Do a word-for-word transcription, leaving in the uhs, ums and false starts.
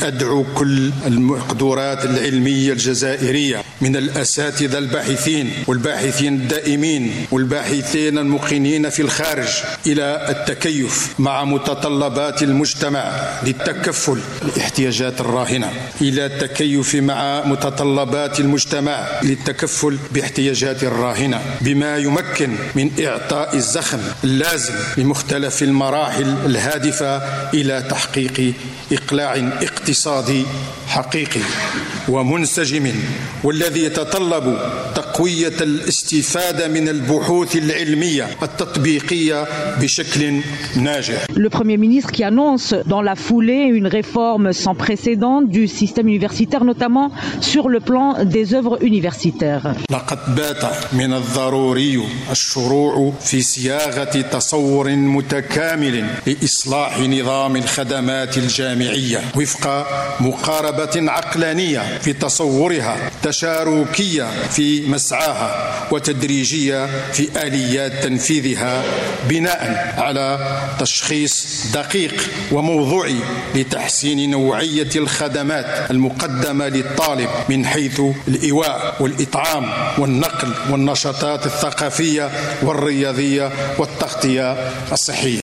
أدعو كل المقدورات العلمية الجزائرية من الأساتذة الباحثين والباحثين الدائمين والباحثين المقيمين في الخارج إلى التكيف مع متطلبات المجتمع للتكفل بالاحتياجات الراهنة، إلى التكيف مع متطلبات المجتمع للتكفل باحتياجات الراهنة، بما يمكن من إعطاء الزخم اللازم لمختلف المراحل الهادفة إلى تحقيق إقلاع اقتصادي حقيقي ومنسجم، والذي يتطلب تقوية الاستفادة من البحوث العلمية التطبيقية بشكل ناجح. Le Premier ministre qui annonce dans la foulée une réforme sans précédent du système universitaire, notamment sur le plan des œuvres universitaires. لقد بات من الضروري الشروع في صياغة تصور متكامل لإصلاح نظام الخدمات الجامعية وفق مقاربة عقلانية في تصورها، تشاركية في مسعاها، وتدريجية في آليات تنفيذها، بناء على تشخيص دقيق وموضوعي لتحسين نوعية الخدمات المقدمة للطالب من حيث الإيواء والإطعام والنقل والنشاطات الثقافية والرياضية والتغطية الصحية.